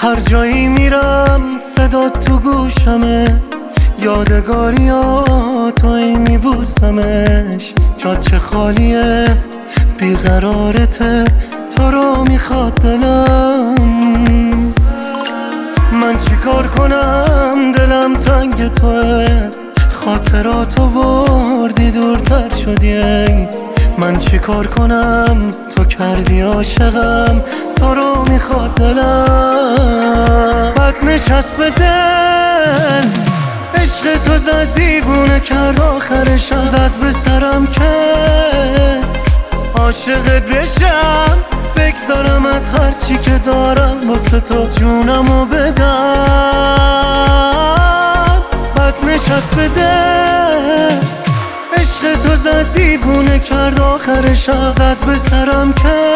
هر جایی میرم صدا تو گوشمه، یادگاریاتو میبوسمش. جاچه خالیه بیقرارته، تو رو میخواد دلم. من چیکار کنم دلم تنگ توه، خاطراتو بردی دورتر شدی. من چیکار کنم تو کردی عاشقم، تو رو میخواد دلم. بد نشست به دل، عشق تو زد دیوونه کرد، آخرشم زد به سرم که عاشقت بشم. بگذارم از هرچی که دارم واسه تو جونمو بدم. بد نشست به دل، عشق تو زد دیوونه کرد، آخرشم زد به سرم که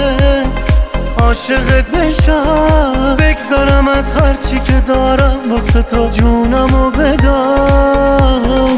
عاشقت بشم. بگذارم از هرچی که دارم واسه تو جونمو بدم.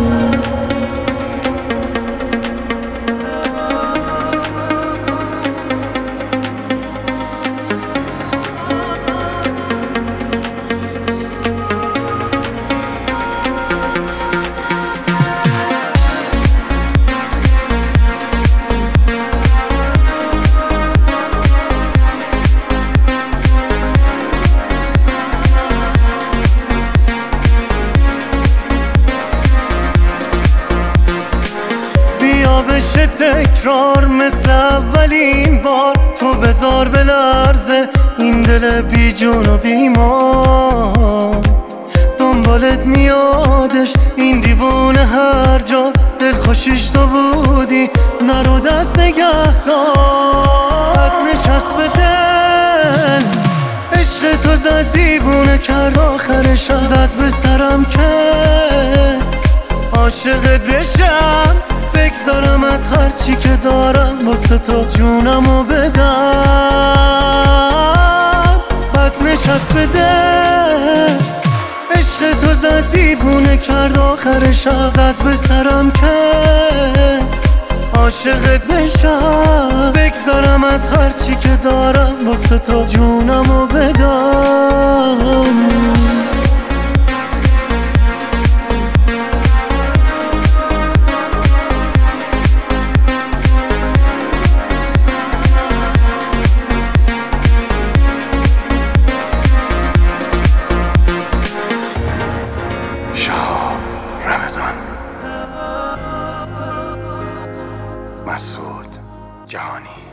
بشه تکرار مثل اولین بار، تو بذار بلرزه این دل بی جون و بیمار. دنبالت میادش این دیوونه هر جا، دل خوشیش تو بودی نرو دست نگه دار. بد نشست به دل، عشق تو زد دیوونه کرد، آخرشم زد به سرم که عاشقت بشم. بگذارم از هرچی که دارم واسه تو جونمو بدم. بد نشست به دل، عشق تو زد دیوونه کرد، آخرشم زد به سرم که عاشقت بشم. بگذارم از هرچی که دارم واسه تو جونمو بدم. مسعود جهانی.